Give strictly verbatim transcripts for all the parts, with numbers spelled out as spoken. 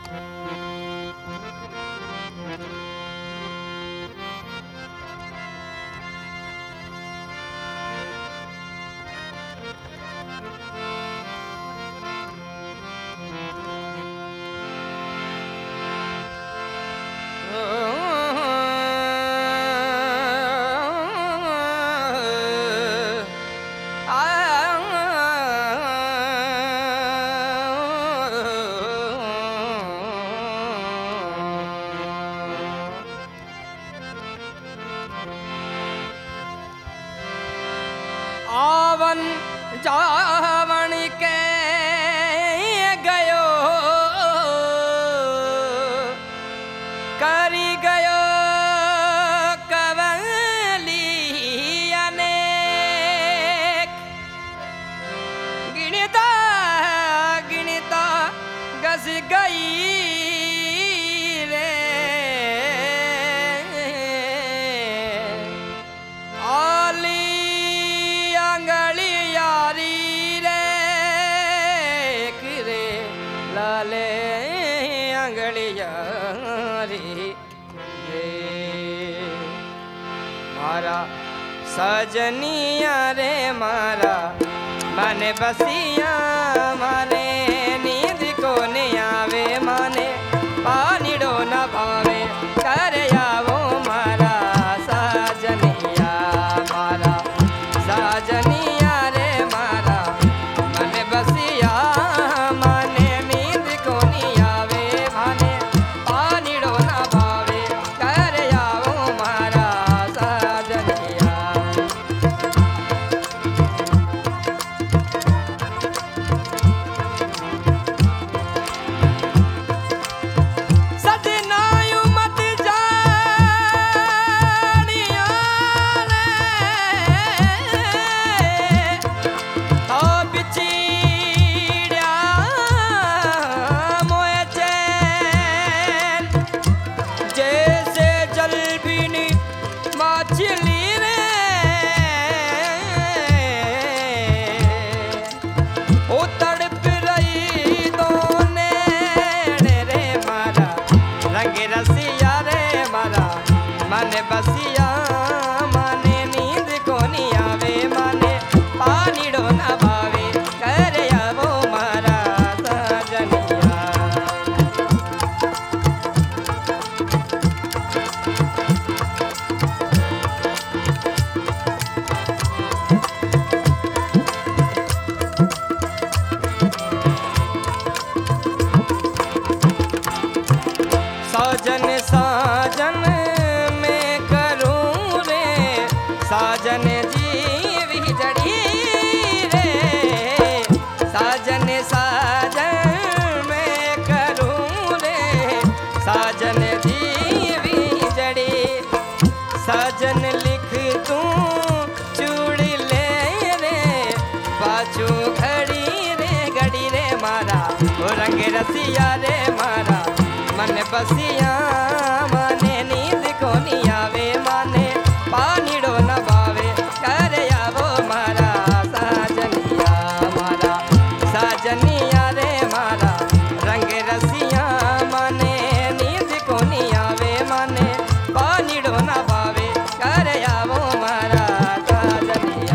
आवन जावण के गयो करी गयो कवली अनेक गिनता गिनता गस गई लाले अंगड़ियारी रे मारा सजनिया रे मारा माने बसिया माने नींद को नहीं आवे माने पानी डो न भावे करे आवो मारा सजनिया मारा सजनिया रे मारा माने बसिया माने बसिया माने नींद को नहीं आवे माने पानी डो न भावे करे आवो मारा सजनिया साजन साजन साजन जीव जड़ी रे साजन साजन मैं करूँ रे साजन जीव जड़ी साजन लिख तूं चूड़ी ले रे बाजू घड़ी रे घड़ी रे मारा वो रंग रसिया रे मारा मन बसिया माने नींद को नहीं आवे माने पानी डो न भावे करे आवो मारा साजनिया मारा साजनिया रे मारा रंग रसिया माने नींद को नहीं आवे माने पानी डो न भावे करे आवो मारा साजनिया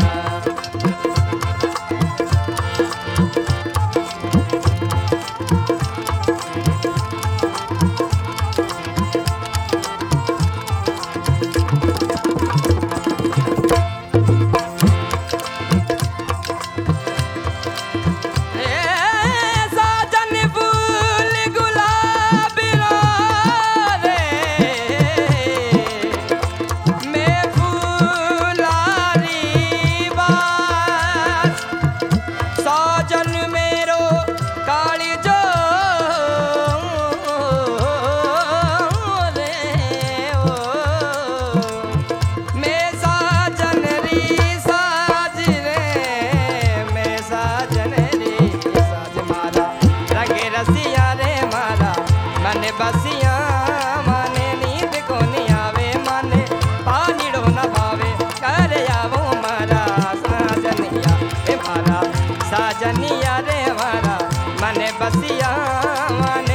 बसिया माने नींद को नहीं आवे माने पानी डो न भावे करे आवो मारा साजनिया रे मारा साजनिया रे मारा माने बसिया माने